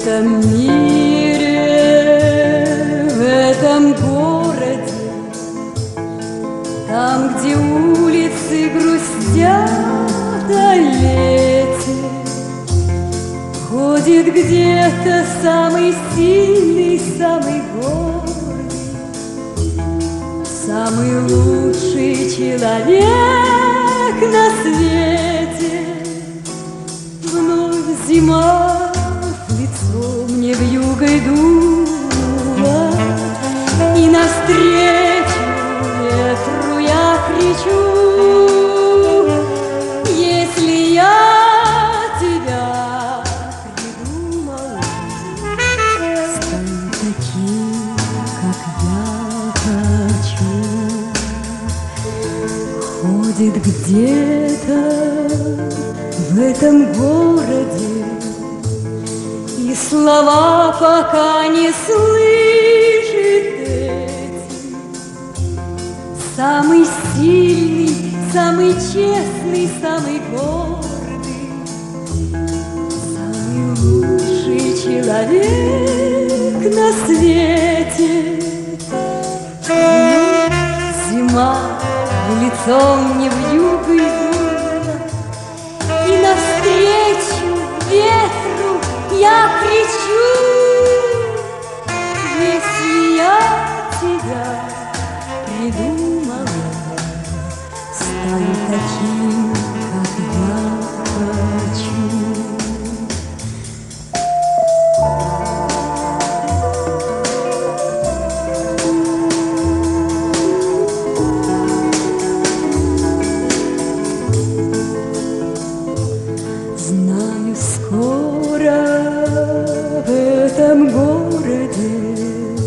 этом мире, в этом городе, там, где улицы грустят о лете, ходит где-то самый сильный, самый гордый, самый лучший человек на свете. Вновь зима в лицо мне вьюгой дула, и навстречу ветру я кричу: если я тебя придумала, стань таким, как я хочу. Ходит где-то в этом городе, и слова пока не слышит эти. Самый сильный, самый честный, самый гордый, самый лучший человек на свете. Зима в лицо мне вьюгой дула, и навстречу ветру я кричу: если я тебя придумала, стань таким, как я хочу. Знаю, скоро в этом городе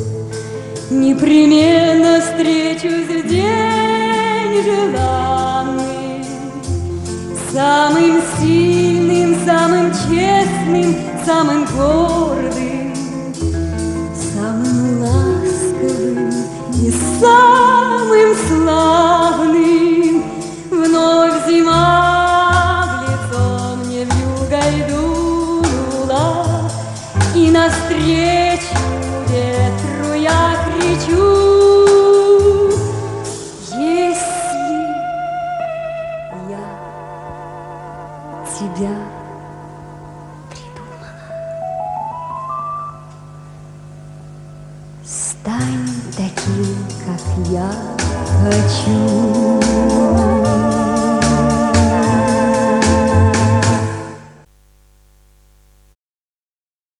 непременно встречусь в день желанный, самым сильным, самым честным, самым гордым, самым ласковым и самым славным. Вновь зима в лицо мне вьюгой дула, и навстречу ветру я кричу: если я тебя придумала, стань таким, как я хочу.